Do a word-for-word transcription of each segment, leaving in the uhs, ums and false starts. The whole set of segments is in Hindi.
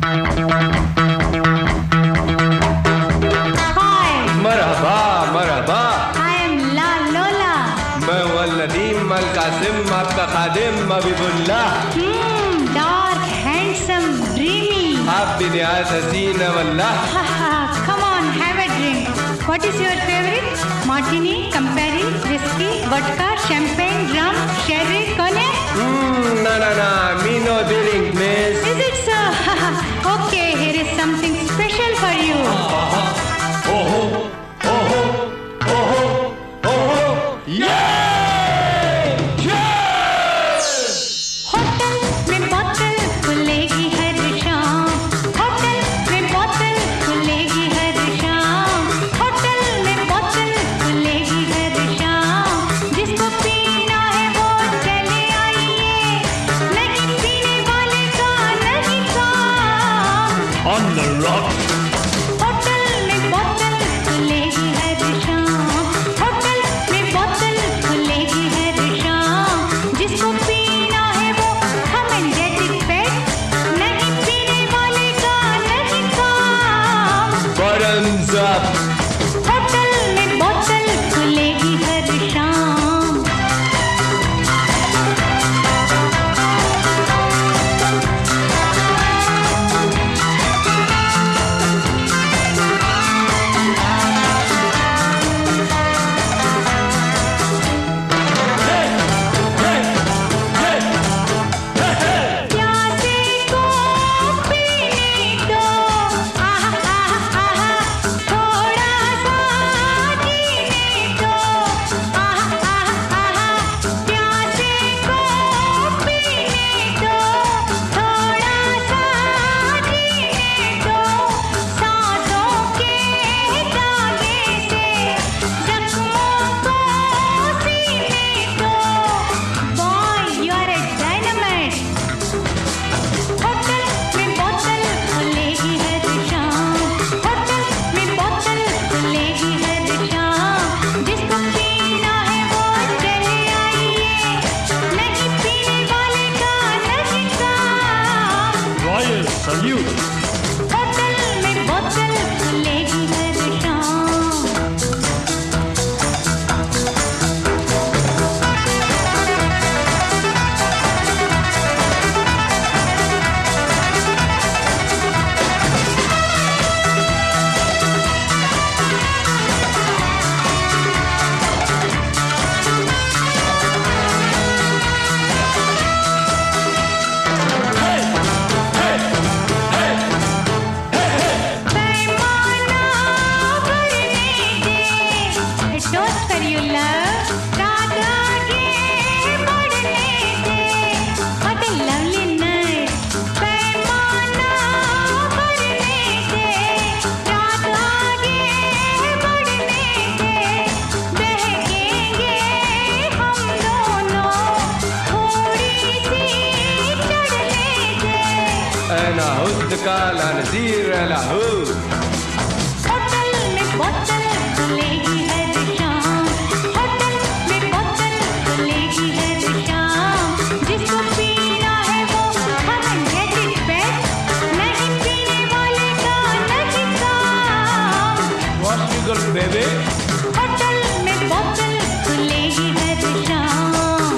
Marhaba Marhaba. I am La Lola. मैं हूँ अल-नदीम अल-कासिम, आपका खादिम Habibullah. Hmm, dark, handsome, dreamy. आप भी निहायत हसीन वल्लाह। Come on, have a drink. What is your favorite? Martini, Campari, whiskey, vodka, champagne, rum, sherry, cognac? Hmm, na na na, me no drink, miss. Is it so? Okay, here is something special for you. Oh, oh, oh, oh, oh, yeah! Hotel में बोतल खुलेगी हर शाम, होटल में बोतल खुलेगी हर शाम, होटल में बोतल खुलेगी हर शाम। जिसको पीना है वो चले आइए, नहीं पीने वाले का नहीं काम। On the rock. होटल में बोतल खुलेगी हर शाम, होटल में बोतल खुलेगी हर शाम। जिसको पीना है वो come and get it paid, नहीं पीने वाले का नहीं काम। Bottoms up. होटल में बोतल खुलेगी हर शाम। प्यासे को पीने दो, आहा आहा आहा, थोड़ा सा जीने दो, आहा आहा आहा। प्यासे को पीने दो, थोड़ा सा जीने दो। सांसों के धागे से जख्मों को सीने दो। Boy, you are a dynamite. Hotel में बोतल खुलेगी हर शाम, होटल में बोतल खुलेगी हर शाम। जिसको पीना है वो चले आइए, नहीं पीने वाले का नहीं काम। Royal salute. होटल में बोतल खुलेगी हर शाम। पैमाना भरने दे, टोस्ट कर यू लव, रात आगे बढ़ने दे। What a lovely night. पैमाना भरने दे, रात आगे बढ़ने दे। बहकेंगे हम दोनों, थोड़ी सी चढ़ने दे। أنا هدك على نزير له. होटल में बोतल खुलेगी हर शाम, होटल में बोतल खुलेगी हर शाम। जिसको पीना है वो come and get it paid, नहीं पीने वाले का नहीं काम। What you got, baby? Hotel में बोतल खुलेगी हर शाम।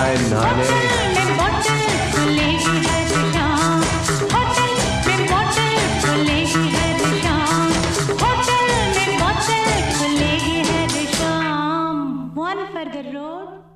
जाए नहाने। होटल में बोतल खुलेगी हर शाम, होटल में बोतल खुलेगी हर शाम, होटल में बोतल खुलेगी हर शाम. One for the road.